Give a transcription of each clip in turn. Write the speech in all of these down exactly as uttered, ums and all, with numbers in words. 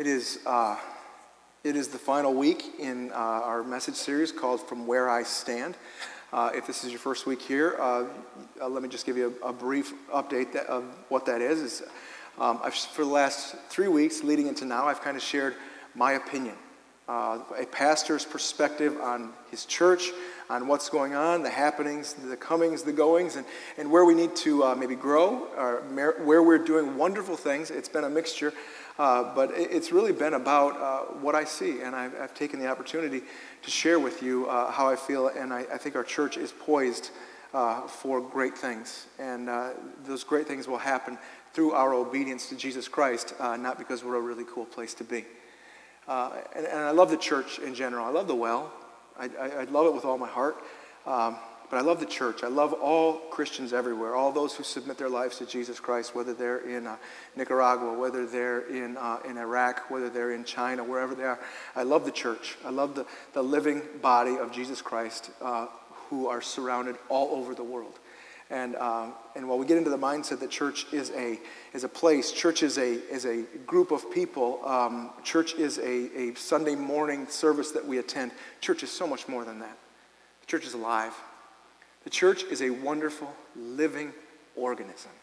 It is uh, it is the final week in uh, our message series called From Where I Stand. Uh, if this is your first week here, uh, uh, let me just give you a, a brief update that, of what that is. is um, I've, for the last three weeks leading into now, I've kind of shared my opinion, uh, a pastor's perspective on his church, on what's going on, the happenings, the comings, the goings, and, and where we need to uh, maybe grow, or mer- where we're doing wonderful things. It's been a mixture. Uh, but it's really been about uh, what I see, and I've, I've taken the opportunity to share with you uh, how I feel, and I, I think our church is poised uh, for great things, and uh, those great things will happen through our obedience to Jesus Christ, uh, not because we're a really cool place to be. Uh, and, and I love the church in general. I love the well. I, I, I love it with all my heart. Um, But I love the church. I love all Christians everywhere, all those who submit their lives to Jesus Christ, whether they're in uh, Nicaragua, whether they're in uh, in Iraq, whether they're in China, wherever they are. I love the church. I love the, the living body of Jesus Christ uh, who are surrounded all over the world. And um, and while we get into the mindset that church is a is a place, church is a is a group of people, um, church is a, a Sunday morning service that we attend. Church is so much more than that. The church is alive. The church is a wonderful, living organism.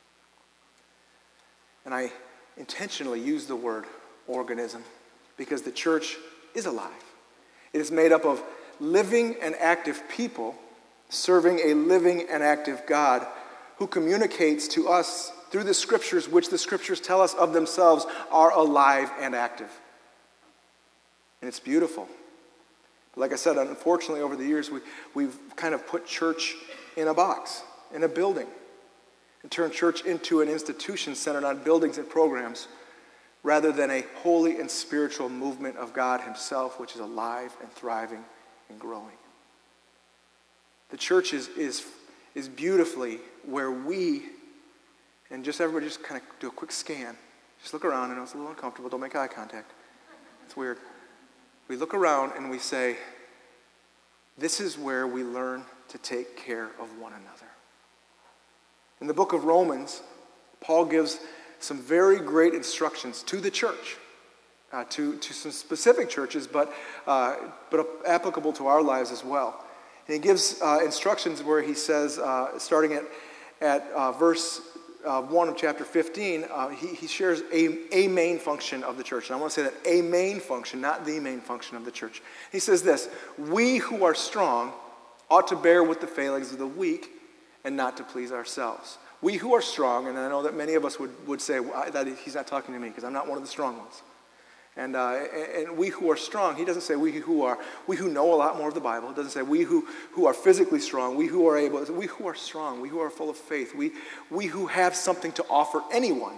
And I intentionally use the word organism because the church is alive. It is made up of living and active people serving a living and active God who communicates to us through the scriptures, which the scriptures tell us of themselves are alive and active. And it's beautiful. Like I said, unfortunately, over the years, we, we've kind of put church in a box, in a building, and turned church into an institution centered on buildings and programs rather than a holy and spiritual movement of God himself, which is alive and thriving and growing. The church is, is, is beautifully where we, and just everybody just kind of do a quick scan. Just look around. I know it's a little uncomfortable. Don't make eye contact. It's weird. We look around and we say, this is where we learn to take care of one another. In the book of Romans, Paul gives some very great instructions to the church, uh, to, to some specific churches, but, uh, but applicable to our lives as well. And he gives uh, instructions where he says, uh, starting at, at uh, verse Uh, one of chapter fifteen, uh, he, he shares a, a main function of the church. And I want to say that a main function, not the main function of the church. He says this: we who are strong ought to bear with the failings of the weak and not to please ourselves. We who are strong, and I know that many of us would, would say well, I, that he's not talking to me because I'm not one of the strong ones. And, uh, and we who are strong, he doesn't say we who are, we who know a lot more of the Bible. It doesn't say we who, who are physically strong, we who are able, we who are strong, we who are full of faith, we, we who have something to offer anyone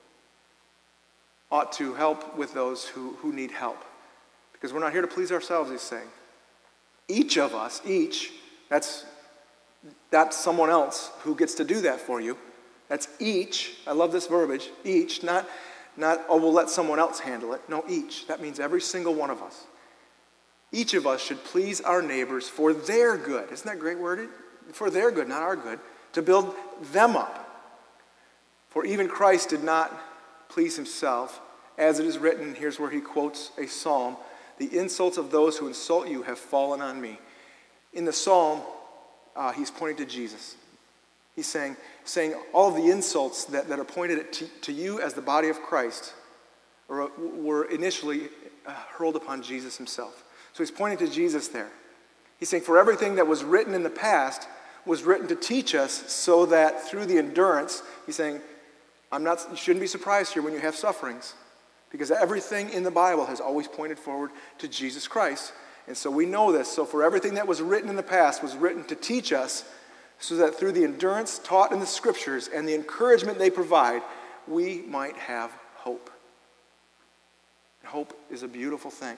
ought to help with those who, who need help. Because we're not here to please ourselves, he's saying. Each of us, each, that's, that's someone else who gets to do that for you. That's each, I love this verbiage, each, not... Not, oh, we'll let someone else handle it. No, each. That means every single one of us. Each of us should please our neighbors for their good. Isn't that great worded? For their good, not our good. To build them up. For even Christ did not please himself. As it is written, here's where he quotes a psalm. The insults of those who insult you have fallen on me. In the psalm, uh, he's pointing to Jesus. He's saying, saying all of the insults that, that are pointed at to, to you as the body of Christ were, were initially uh, hurled upon Jesus himself. So he's pointing to Jesus there. He's saying for everything that was written in the past was written to teach us so that through the endurance, he's saying, I'm not, you shouldn't be surprised here when you have sufferings because everything in the Bible has always pointed forward to Jesus Christ. And so we know this. So for everything that was written in the past was written to teach us so that through the endurance taught in the scriptures and the encouragement they provide, we might have hope. And hope is a beautiful thing.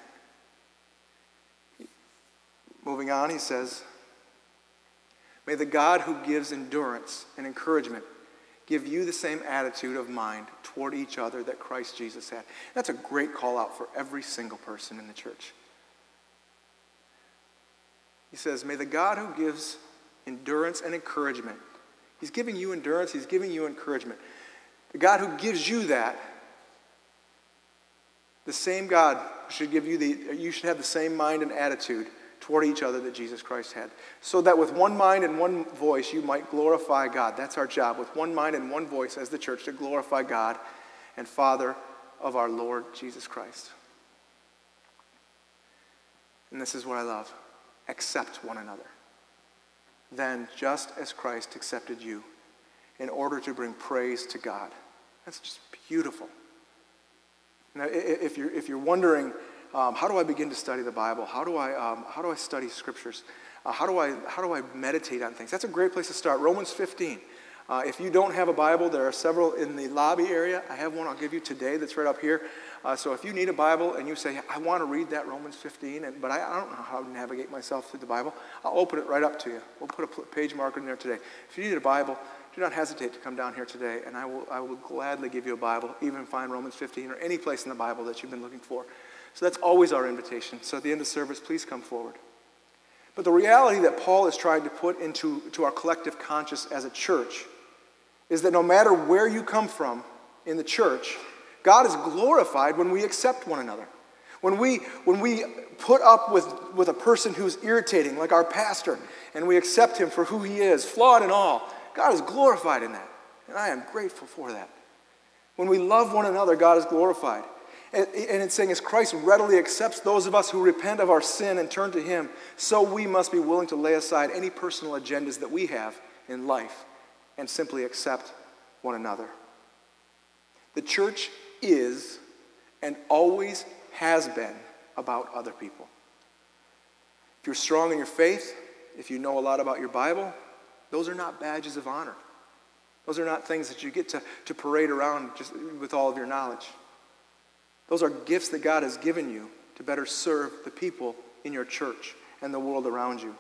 Moving on, he says, may the God who gives endurance and encouragement give you the same attitude of mind toward each other that Christ Jesus had. That's a great call out for every single person in the church. He says, may the God who gives endurance and encouragement. He's giving you endurance. He's giving you encouragement. The God who gives you that The same God should give you the, you should have the same mind and attitude toward each other that Jesus Christ had. So that with one mind and one voice, you might glorify God. That's our job, with one mind and one voice as the church, to glorify God and Father of our Lord Jesus Christ. And this is what I love. Accept one another. Then, just as Christ accepted you, in order to bring praise to God. That's just beautiful. Now, if you're, if you're wondering, um, how do I begin to study the Bible? How do I, um, how do I study scriptures? Uh, how do I, how do I meditate on things? That's a great place to start. Romans fifteen. Uh, if you don't have a Bible, there are several in the lobby area. I have one I'll give you today that's right up here. Uh, so if you need a Bible and you say, I want to read that Romans fifteen, and, but I, I don't know how to navigate myself through the Bible, I'll open it right up to you. We'll put a page marker in there today. If you need a Bible, do not hesitate to come down here today, and I will, I will gladly give you a Bible, even find Romans fifteen or any place in the Bible that you've been looking for. So that's always our invitation. So at the end of service, please come forward. But the reality that Paul is trying to put into to our collective conscious as a church is that no matter where you come from in the church, God is glorified when we accept one another. When we, when we put up with, with a person who's irritating, like our pastor, and we accept him for who he is, flawed and all, God is glorified in that. And I am grateful for that. When we love one another, God is glorified. And, and it's saying, as Christ readily accepts those of us who repent of our sin and turn to him, so we must be willing to lay aside any personal agendas that we have in life and simply accept one another. The church is and always has been about other people. If you're strong in your faith, if you know a lot about your Bible, those are not badges of honor. Those are not things that you get to, to parade around just with all of your knowledge. Those are gifts that God has given you to better serve the people in your church and the world around you.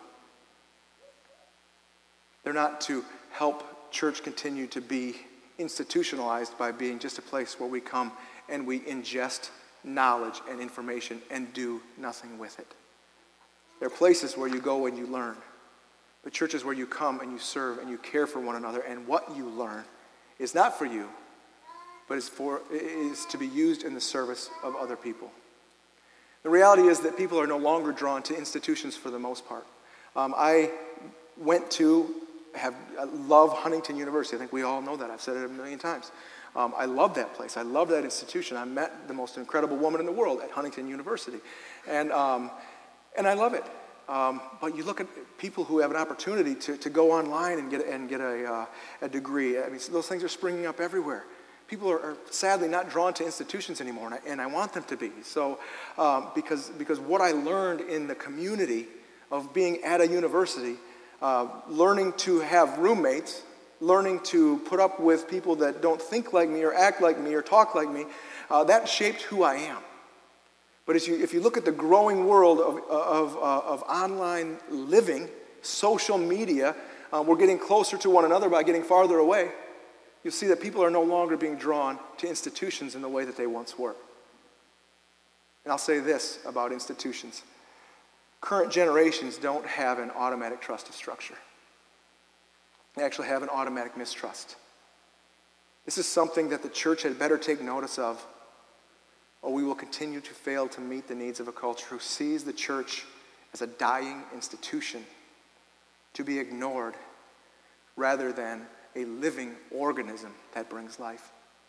They're not to help church continue to be institutionalized by being just a place where we come and we ingest knowledge and information and do nothing with it. They're places where you go and you learn. But churches where you come and you serve and you care for one another, and what you learn is not for you, but is for is to be used in the service of other people. The reality is that people are no longer drawn to institutions for the most part. Um, I went to, have I love Huntington University. I think we all know that. I've said it a million times. Um, I love that place. I love that institution. I met the most incredible woman in the world at Huntington University. And, um, and I love it. Um, but you look at people who have an opportunity to, to go online and get, and get a, uh, a degree. I mean, those things are springing up everywhere. People are, are sadly not drawn to institutions anymore, and I, and I want them to be. So, um, because, because what I learned in the community of being at a university, uh, learning to have roommates, learning to put up with people that don't think like me or act like me or talk like me, uh, that shaped who I am. But as you, if you look at the growing world of, of, uh, of online living, social media, uh, we're getting closer to one another by getting farther away. You'll see that people are no longer being drawn to institutions in the way that they once were. And I'll say this about institutions. Current generations don't have an automatic trust of structure. They actually have an automatic mistrust. This is something that the church had better take notice of, or we will continue to fail to meet the needs of a culture who sees the church as a dying institution to be ignored rather than a living organism that brings life.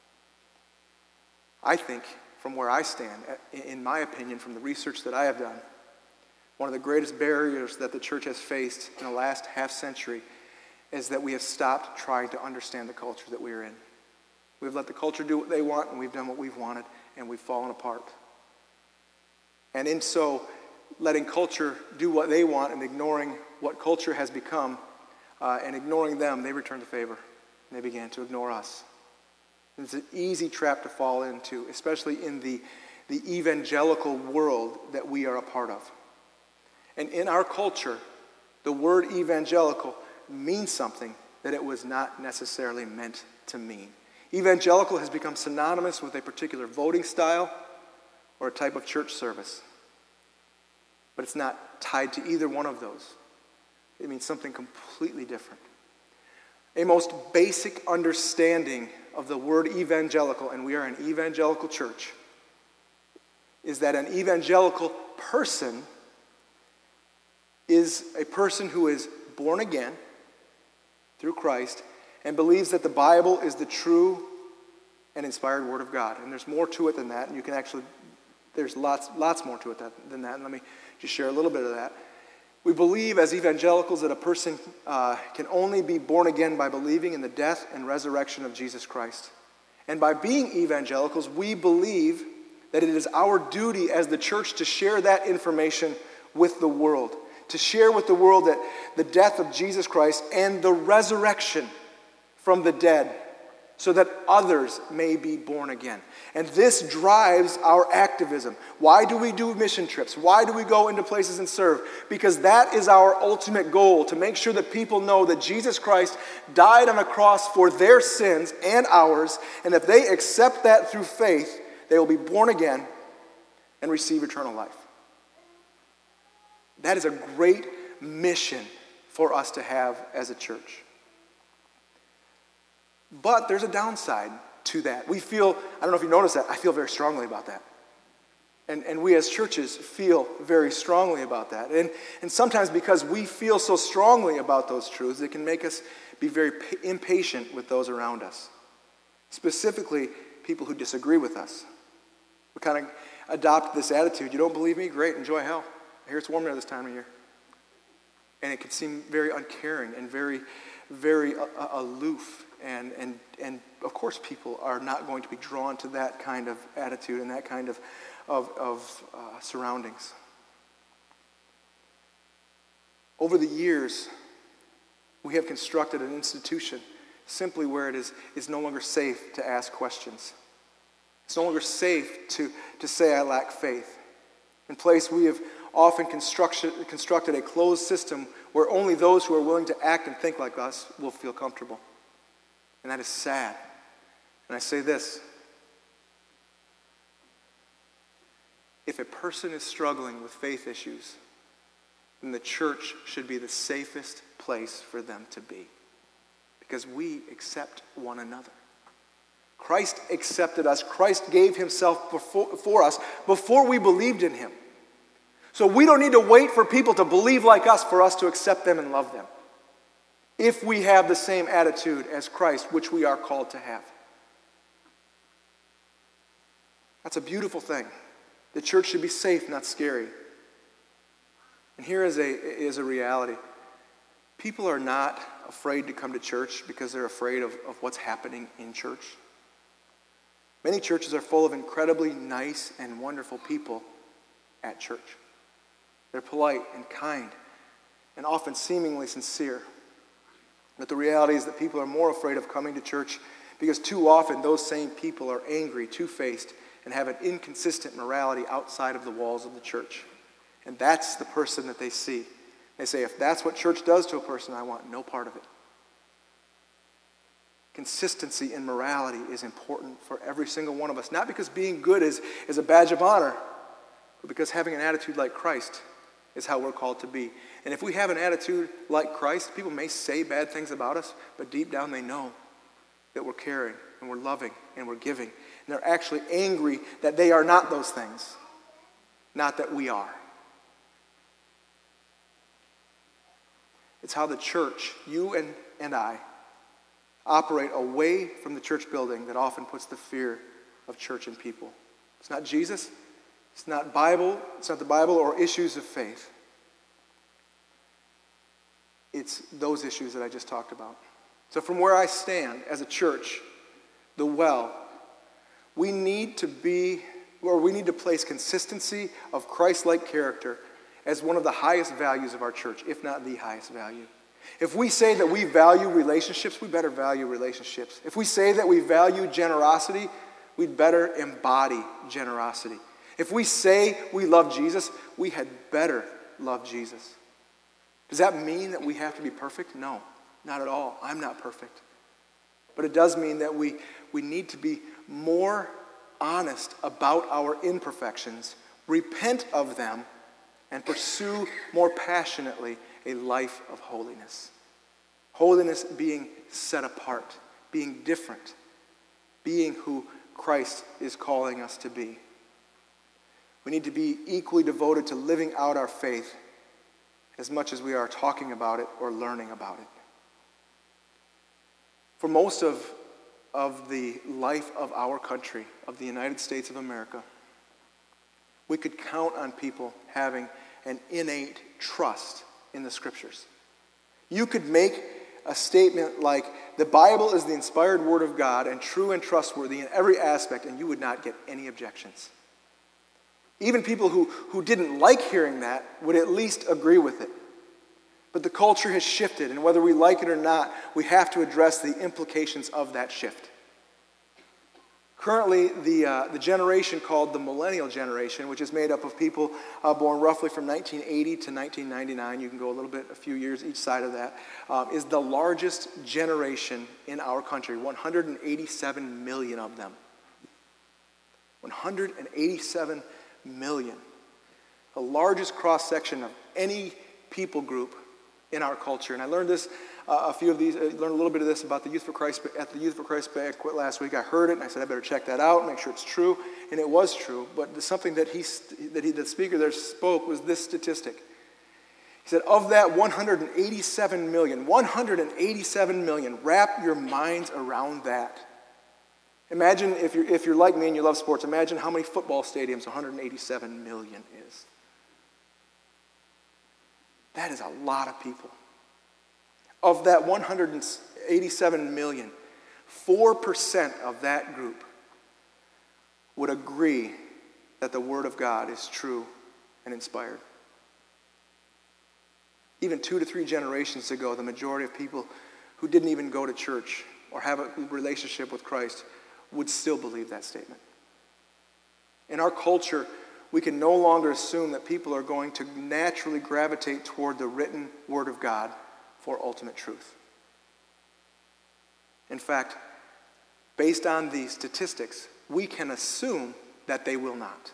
I think, from where I stand, in my opinion, from the research that I have done, one of the greatest barriers that the church has faced in the last half century is that we have stopped trying to understand the culture that we're in. We've let the culture do what they want, and we've done what we've wanted, and we've fallen apart. And in so, letting culture do what they want and ignoring what culture has become, uh, and ignoring them, they returned the favor, and they began to ignore us. And it's an easy trap to fall into, especially in the, the evangelical world that we are a part of. And in our culture, the word evangelical means something that it was not necessarily meant to mean. Evangelical has become synonymous with a particular voting style or a type of church service. But it's not tied to either one of those. It means something completely different. A most basic understanding of the word evangelical, and we are an evangelical church, is that an evangelical person is a person who is born again through Christ and believes that the Bible is the true and inspired Word of God. And there's more to it than that, and you can actually, there's lots, lots more to it that, than that, and let me just share a little bit of that. We believe as evangelicals that a person uh, can only be born again by believing in the death and resurrection of Jesus Christ. And by being evangelicals, we believe that it is our duty as the church to share that information with the world, to share with the world that the death of Jesus Christ and the resurrection from the dead, so that others may be born again. And this drives our activism. Why do we do mission trips? Why do we go into places and serve? Because that is our ultimate goal, to make sure that people know that Jesus Christ died on a cross for their sins and ours, and if they accept that through faith, they will be born again and receive eternal life. That is a great mission for us to have as a church. But there's a downside to that. We feel, I don't know if you noticed that, I feel very strongly about that. And, and we as churches feel very strongly about that. And, and sometimes because we feel so strongly about those truths, it can make us be very pa- impatient with those around us. Specifically, people who disagree with us. We kind of adopt this attitude. You don't believe me? Great, enjoy hell. I hear it's warm there this time of year. And it can seem very uncaring and very, very uh, aloof. And, and, and of course, people are not going to be drawn to that kind of attitude and that kind of, of, of uh, surroundings. Over the years, we have constructed an institution simply where it is, is no longer safe to ask questions. It's no longer safe to, to say I lack faith. In place, we have often constructed, constructed a closed system where only those who are willing to act and think like us will feel comfortable. And that is sad. And I say this. If a person is struggling with faith issues, then the church should be the safest place for them to be. Because we accept one another. Christ accepted us. Christ gave himself before, for us before we believed in him. So we don't need to wait for people to believe like us for us to accept them and love them. If we have the same attitude as Christ, which we are called to have. That's a beautiful thing. The church should be safe, not scary. And here is a, is a reality. People are not afraid to come to church because they're afraid of, of what's happening in church. Many churches are full of incredibly nice and wonderful people at church. They're polite and kind and often seemingly sincere. But the reality is that people are more afraid of coming to church because too often those same people are angry, two-faced, and have an inconsistent morality outside of the walls of the church. And that's the person that they see. They say, if that's what church does to a person, I want no part of it. Consistency in morality is important for every single one of us. Not because being good is, is a badge of honor, but because having an attitude like Christ is how we're called to be. And if we have an attitude like Christ, people may say bad things about us, but deep down they know that we're caring and we're loving and we're giving. And they're actually angry that they are not those things, not that we are. It's how the church, you and, and I, operate away from the church building that often puts the fear of church in people. It's not Jesus. It's not Bible. It's not the Bible or issues of faith. It's those issues that I just talked about. So from where I stand as a church, the Well, we need to be, or we need to place consistency of Christ-like character as one of the highest values of our church, if not the highest value. If we say that we value relationships, we better value relationships. If we say that we value generosity, we'd better embody generosity. If we say we love Jesus, we had better love Jesus. Does that mean that we have to be perfect? No, not at all. I'm not perfect. But it does mean that we, we need to be more honest about our imperfections, repent of them, and pursue more passionately a life of holiness. Holiness being set apart, being different, being who Christ is calling us to be. We need to be equally devoted to living out our faith as much as we are talking about it or learning about it. For most of, of the life of our country, of the United States of America, we could count on people having an innate trust in the Scriptures. You could make a statement like, the Bible is the inspired Word of God and true and trustworthy in every aspect, and you would not get any objections. Even people who, who didn't like hearing that would at least agree with it. But the culture has shifted, and whether we like it or not, we have to address the implications of that shift. Currently, the, uh, the generation called the millennial generation, which is made up of people uh, born roughly from nineteen eighty to nineteen ninety-nine, you can go a little bit, a few years each side of that, um, is the largest generation in our country, one hundred eighty-seven million of them. one hundred eighty-seven million. The largest cross-section of any people group in our culture. And I learned this, uh, a few of these, I learned a little bit of this about the Youth for Christ, at the Youth for Christ banquet last week. I heard it and I said, I better check that out, make sure it's true. And it was true. But something that he, that he, the speaker there spoke was this statistic. He said, of that one hundred eighty-seven million, one hundred eighty-seven million, wrap your minds around that. Imagine, if you're, if you're like me and you love sports, imagine how many football stadiums one hundred eighty-seven million is. That is a lot of people. Of that one hundred eighty-seven million, four percent of that group would agree that the Word of God is true and inspired. Even two to three generations ago, the majority of people who didn't even go to church or have a relationship with Christ would still believe that statement. In our culture, we can no longer assume that people are going to naturally gravitate toward the written Word of God for ultimate truth. In fact, based on the statistics, we can assume that they will not.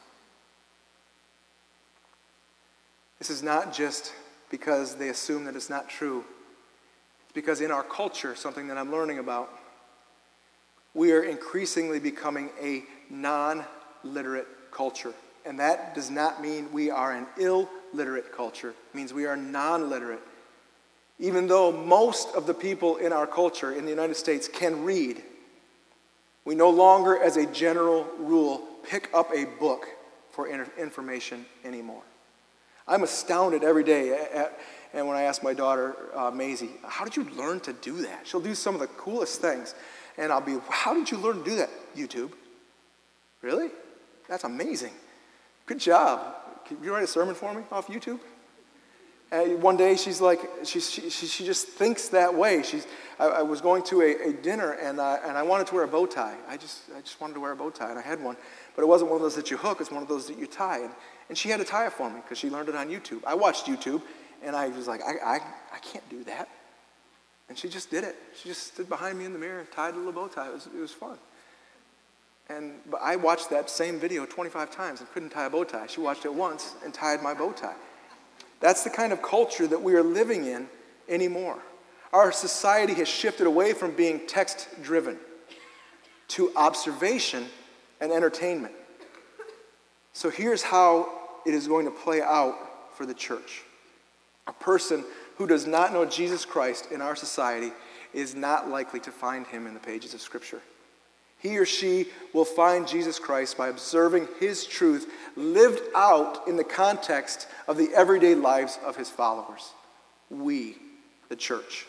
This is not just because they assume that it's not true. It's because in our culture, something that I'm learning about, we are increasingly becoming a non-literate culture. And that does not mean we are an illiterate culture. It means we are non-literate. Even though most of the people in our culture in the United States can read, we no longer, as a general rule, pick up a book for information anymore. I'm astounded every day, at, at, and when I ask my daughter, uh, Maisie, how did you learn to do that? She'll do some of the coolest things. And I'll be, how did you learn to do that? YouTube. Really? That's amazing. Good job. Can you write a sermon for me off YouTube? And one day she's like, she, she, she just thinks that way. She's, I, I was going to a, a dinner and, uh, and I wanted to wear a bow tie. I just, I just wanted to wear a bow tie and I had one. But it wasn't one of those that you hook, it's one of those that you tie. And, and she had to tie it for me because she learned it on YouTube. I watched YouTube and I was like, I, I, I can't do that. And she just did it. She just stood behind me in the mirror and tied a little bow tie. It was, it was fun. And but I watched that same video twenty-five times and couldn't tie a bow tie. She watched it once and tied my bow tie. That's the kind of culture that we are living in anymore. Our society has shifted away from being text-driven to observation and entertainment. So here's how it is going to play out for the church. A person who does not know Jesus Christ in our society is not likely to find him in the pages of Scripture. He or she will find Jesus Christ by observing his truth lived out in the context of the everyday lives of his followers. We, the church.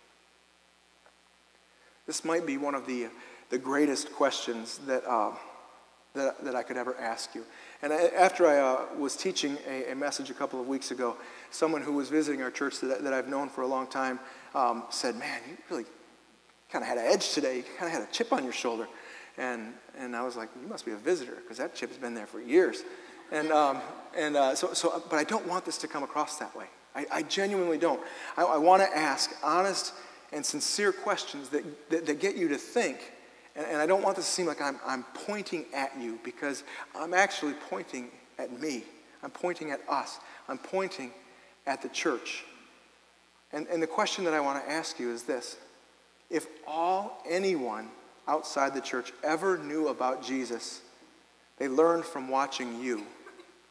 This might be one of the, the greatest questions that, uh, that, that I could ever ask you. And I, after I uh, was teaching a, a message a couple of weeks ago, someone who was visiting our church that, that I've known for a long time um, said, man, you really kind of had an edge today. You kind of had a chip on your shoulder. And and I was like, you must be a visitor, because that chip's been there for years. And um, and uh, so so, but I don't want this to come across that way. I, I genuinely don't. I, I want to ask honest and sincere questions that, that, that get you to think. And, and I don't want this to seem like I'm I'm pointing at you, because I'm actually pointing at me. I'm pointing at us. I'm pointing at the church. And and the question that I want to ask you is this: if all anyone outside the church ever knew about Jesus, they learned from watching you,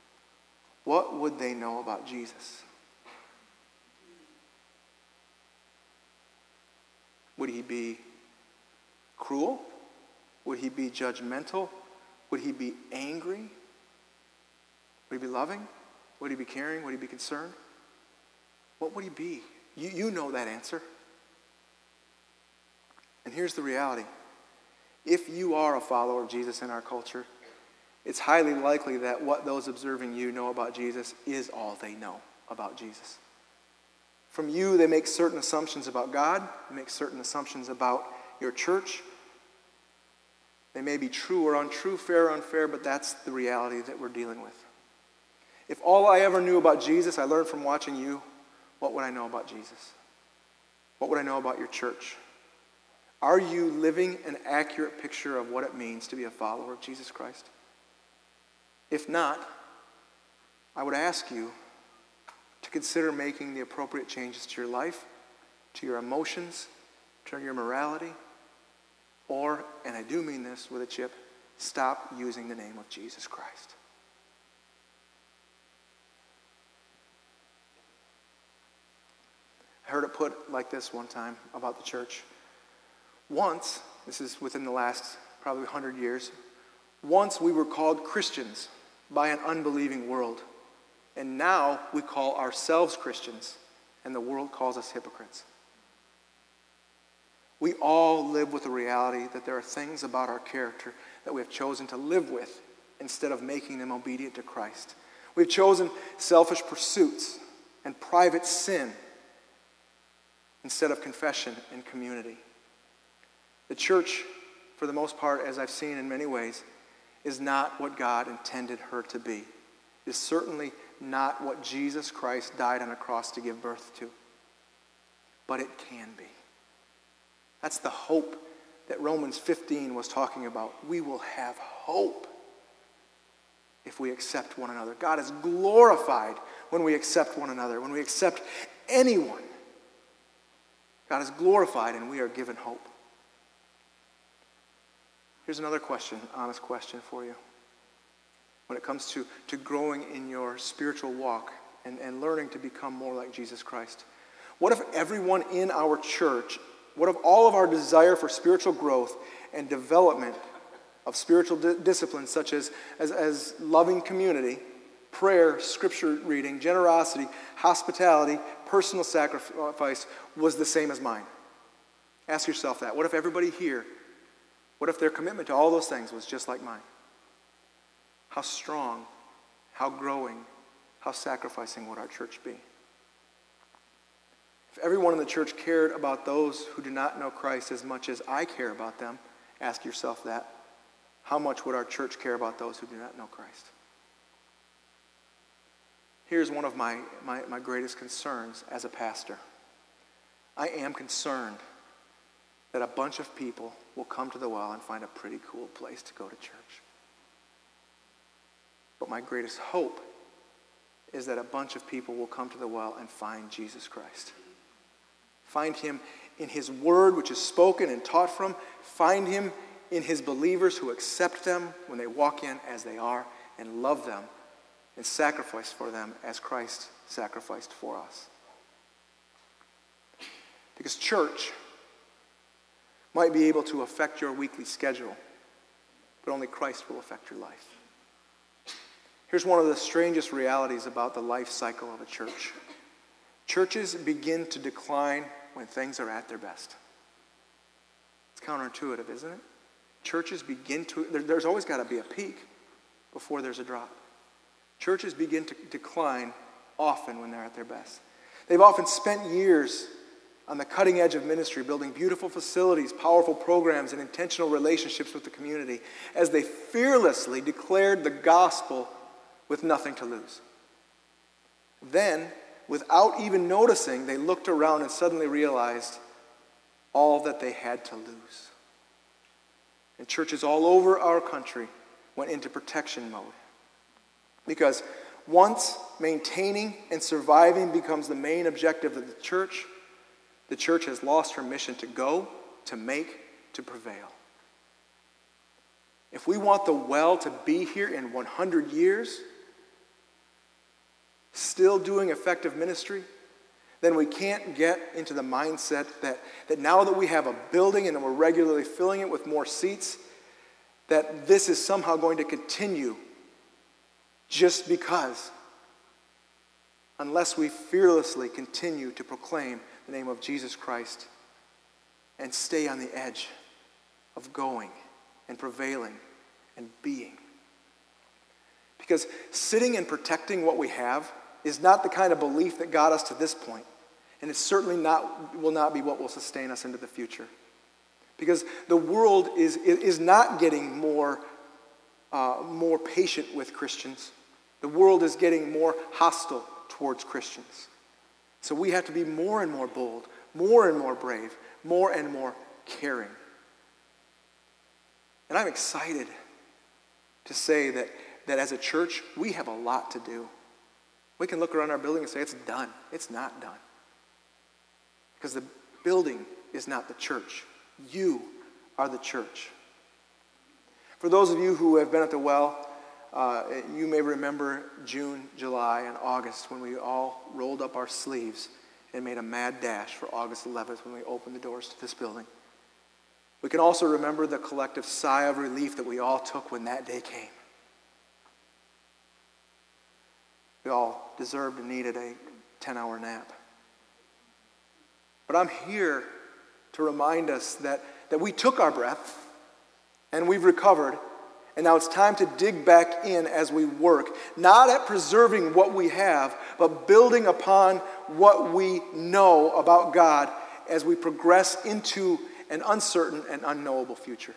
what would they know about Jesus? Would he be cruel? Would he be judgmental? Would he be angry? Would he be loving? Would he be caring? Would he be concerned? What would he be? You, you know that answer. And here's the reality. If you are a follower of Jesus in our culture, it's highly likely that what those observing you know about Jesus is all they know about Jesus. From you, they make certain assumptions about God. They make certain assumptions about your church. They may be true or untrue, fair or unfair, but that's the reality that we're dealing with. If all I ever knew about Jesus, I learned from watching you, what would I know about Jesus? What would I know about your church? Are you living an accurate picture of what it means to be a follower of Jesus Christ? If not, I would ask you to consider making the appropriate changes to your life, to your emotions, to your morality, or, and I do mean this with a chip, stop using the name of Jesus Christ. I heard it put like this one time about the church. Once, this is within the last probably one hundred years, once we were called Christians by an unbelieving world. And now we call ourselves Christians, and the world calls us hypocrites. We all live with the reality that there are things about our character that we have chosen to live with instead of making them obedient to Christ. We've chosen selfish pursuits and private sin instead of confession and community. The church, for the most part, as I've seen in many ways, is not what God intended her to be. It is certainly not what Jesus Christ died on a cross to give birth to. But it can be. That's the hope that Romans fifteen was talking about. We will have hope if we accept one another. God is glorified when we accept one another, when we accept anyone. God is glorified and we are given hope. Here's another question, honest question for you. When it comes to, to growing in your spiritual walk and, and learning to become more like Jesus Christ. What if everyone in our church, what if all of our desire for spiritual growth and development of spiritual di- disciplines such as, as, as loving community, prayer, scripture reading, generosity, hospitality, personal sacrifice was the same as mine? Ask yourself that. What if everybody here, what if their commitment to all those things was just like mine? How strong, how growing, how sacrificing would our church be? If everyone in the church cared about those who do not know Christ as much as I care about them, ask yourself that. How much would our church care about those who do not know Christ? Here's one of my, my, my greatest concerns as a pastor. I am concerned that a bunch of people will come to the well and find a pretty cool place to go to church. But my greatest hope is that a bunch of people will come to the well and find Jesus Christ. Find him in his word, which is spoken and taught from. Find him in his believers who accept them when they walk in as they are and love them and sacrifice for them as Christ sacrificed for us. Because church might be able to affect your weekly schedule, but only Christ will affect your life. Here's one of the strangest realities about the life cycle of a church. Churches begin to decline when things are at their best. It's counterintuitive, isn't it? Churches begin to, there, there's always got to be a peak before there's a drop. Churches begin to decline often when they're at their best. They've often spent years on the cutting edge of ministry, building beautiful facilities, powerful programs, and intentional relationships with the community as they fearlessly declared the gospel with nothing to lose. Then, without even noticing, they looked around and suddenly realized all that they had to lose. And churches all over our country went into protection mode. Because once maintaining and surviving becomes the main objective of the church, the church has lost her mission to go, to make, to prevail. If we want the well to be here in one hundred years, still doing effective ministry, then we can't get into the mindset that, that now that we have a building and we're regularly filling it with more seats, that this is somehow going to continue just because, unless we fearlessly continue to proclaim the name of Jesus Christ and stay on the edge of going and prevailing and being. Because sitting and protecting what we have is not the kind of belief that got us to this point. And it certainly not will not be what will sustain us into the future. Because the world is, is not getting more, uh, more patient with Christians. The world is getting more hostile towards Christians. So we have to be more and more bold, more and more brave, more and more caring. And I'm excited to say that, that as a church, we have a lot to do. We can look around our building and say, it's done. It's not done. Because the building is not the church. You are the church. For those of you who have been at the well, uh, you may remember June, July, and August when we all rolled up our sleeves and made a mad dash for August eleventh when we opened the doors to this building. We can also remember the collective sigh of relief that we all took when that day came. We all deserved and needed a ten-hour nap. But I'm here to remind us that, that we took our breath and we've recovered, and now it's time to dig back in as we work, not at preserving what we have, but building upon what we know about God as we progress into an uncertain and unknowable future.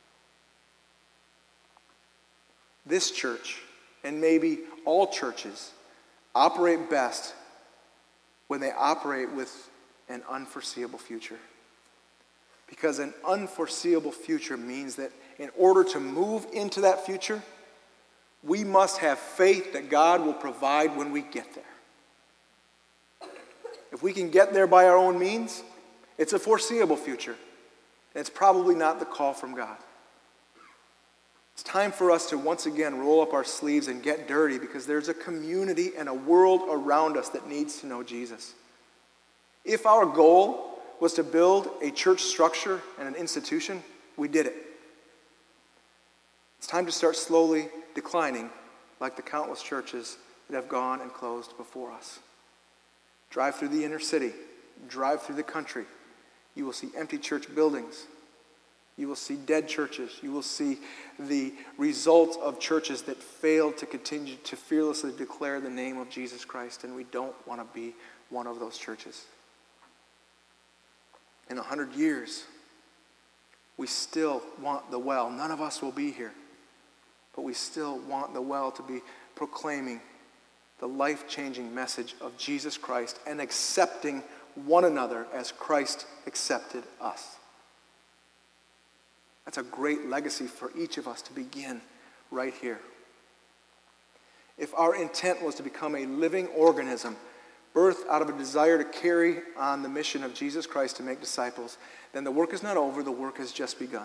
This church, and maybe all churches, operate best when they operate with an unforeseeable future. Because an unforeseeable future means that in order to move into that future, we must have faith that God will provide when we get there. If we can get there by our own means, it's a foreseeable future. And it's probably not the call from God. It's time for us to once again roll up our sleeves and get dirty, because there's a community and a world around us that needs to know Jesus. If our goal was to build a church structure and an institution, we did it. It's time to start slowly declining like the countless churches that have gone and closed before us. Drive through the inner city, drive through the country. You will see empty church buildings. You will see dead churches. You will see the results of churches that failed to continue to fearlessly declare the name of Jesus Christ, and we don't want to be one of those churches. In a hundred years, we still want the well. None of us will be here, but we still want the well to be proclaiming the life-changing message of Jesus Christ and accepting one another as Christ accepted us. That's a great legacy for each of us to begin right here. If our intent was to become a living organism, birthed out of a desire to carry on the mission of Jesus Christ to make disciples, then the work is not over, the work has just begun.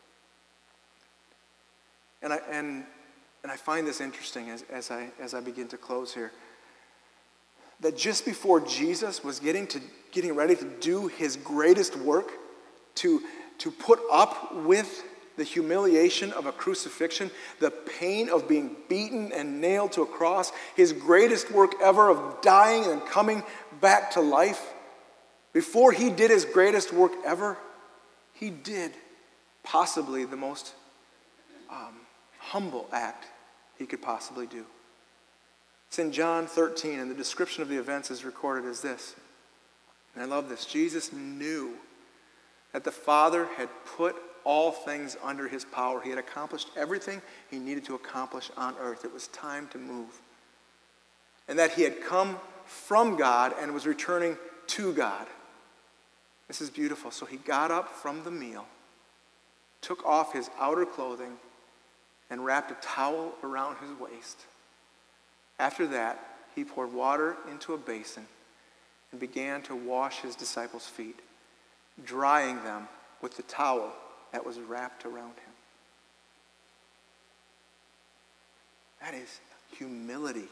And I and and I find this interesting as, as I as I begin to close here. That just before Jesus was getting to getting ready to do his greatest work, to, to put up with the humiliation of a crucifixion, the pain of being beaten and nailed to a cross, his greatest work ever of dying and coming back to life, before he did his greatest work ever, he did possibly the most um, humble act he could possibly do. It's in John thirteen, and the description of the events is recorded as this. And I love this. Jesus knew that the Father had put all things under his power. He had accomplished everything he needed to accomplish on earth. It was time to move. And that he had come from God and was returning to God. This is beautiful. So he got up from the meal, took off his outer clothing, and wrapped a towel around his waist. After that, he poured water into a basin and began to wash his disciples' feet, drying them with the towel that was wrapped around him. That is humility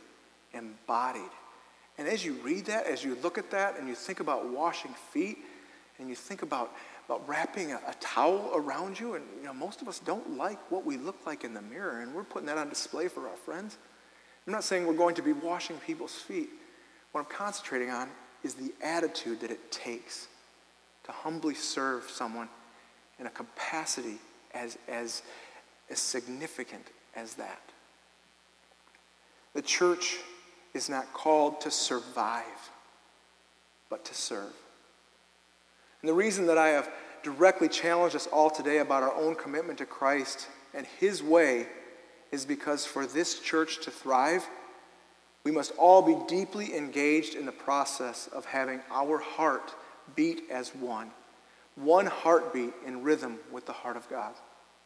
embodied. And as you read that, as you look at that, and you think about washing feet, and you think about, about wrapping a, a towel around you, and you know, most of us don't like what we look like in the mirror, and we're putting that on display for our friends. I'm not saying we're going to be washing people's feet. What I'm concentrating on is the attitude that it takes to humbly serve someone in a capacity as, as, as significant as that. The church is not called to survive, but to serve. And the reason that I have directly challenged us all today about our own commitment to Christ and his way is because for this church to thrive, we must all be deeply engaged in the process of having our heart beat as one. One heartbeat in rhythm with the heart of God.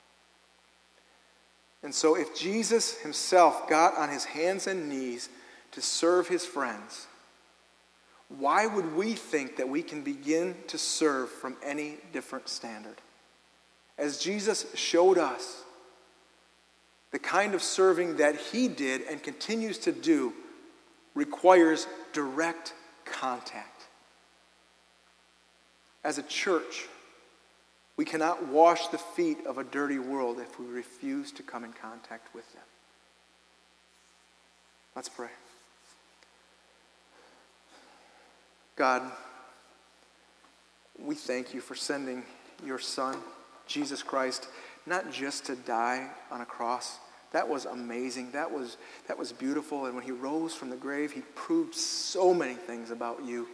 And so if Jesus himself got on his hands and knees to serve his friends, why would we think that we can begin to serve from any different standard? As Jesus showed us, the kind of serving that he did and continues to do requires direct contact. As a church, we cannot wash the feet of a dirty world if we refuse to come in contact with them. Let's pray. God, we thank you for sending your Son, Jesus Christ, not just to die on a cross. That was amazing. That was, that was beautiful. And when he rose from the grave, he proved so many things about you.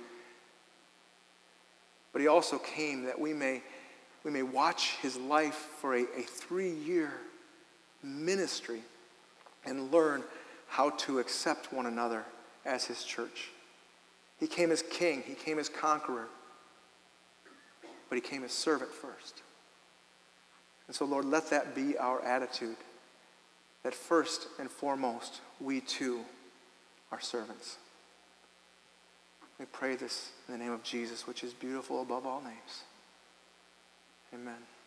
But he also came that we may, we may watch his life for a, a three-year ministry and learn how to accept one another as his church. He came as king. He came as conqueror. But he came as servant first. And so, Lord, let that be our attitude, that first and foremost, we too are servants. We pray this in the name of Jesus, which is beautiful above all names. Amen.